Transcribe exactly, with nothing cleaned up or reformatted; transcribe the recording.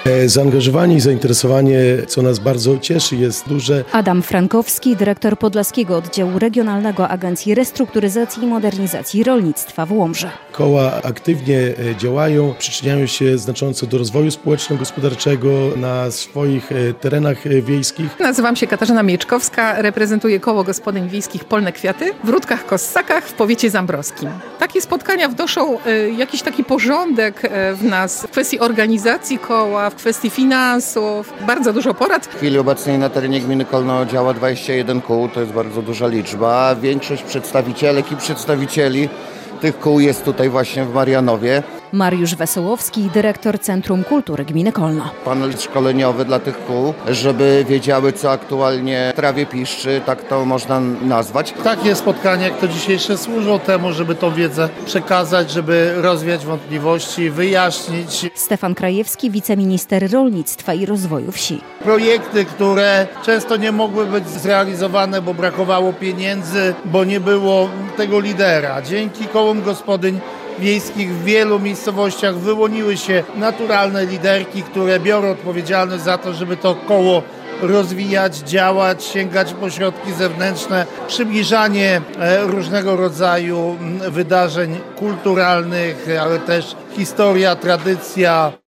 Zaangażowanie i zainteresowanie, co nas bardzo cieszy, jest duże. Adam Frankowski, dyrektor Podlaskiego Oddziału Regionalnego Agencji Restrukturyzacji i Modernizacji Rolnictwa w Łomży. Koła aktywnie działają, przyczyniają się znacząco do rozwoju społeczno-gospodarczego na swoich terenach wiejskich. Nazywam się Katarzyna Mieczkowska, reprezentuję Koło Gospodyń Wiejskich Polne Kwiaty w Rutkach-Kossakach w powiecie zambrowskim. Takie spotkania wnoszą jakiś taki porządek w nas w kwestii organizacji koła, w kwestii finansów, bardzo dużo porad. W chwili obecnej na terenie gminy Kolno działa dwadzieścia jeden kół, to jest bardzo duża liczba. Większość przedstawicielek i przedstawicieli tych kół jest tutaj właśnie w Marianowie. Mariusz Wesołowski, dyrektor Centrum Kultury Gminy Kolno. Panel szkoleniowy dla tych kół, żeby wiedziały, co aktualnie w trawie piszczy, tak to można nazwać. Takie spotkania jak to dzisiejsze służą temu, żeby tą wiedzę przekazać, żeby rozwiać wątpliwości, wyjaśnić. Stefan Krajewski, wiceminister rolnictwa i rozwoju wsi. Projekty, które często nie mogły być zrealizowane, bo brakowało pieniędzy, bo nie było tego lidera. Dzięki kołom gospodyń wiejskich w wielu miejscowościach wyłoniły się naturalne liderki, które biorą odpowiedzialność za to, żeby to koło rozwijać, działać, sięgać po środki zewnętrzne, przybliżanie różnego rodzaju wydarzeń kulturalnych, ale też historia, tradycja.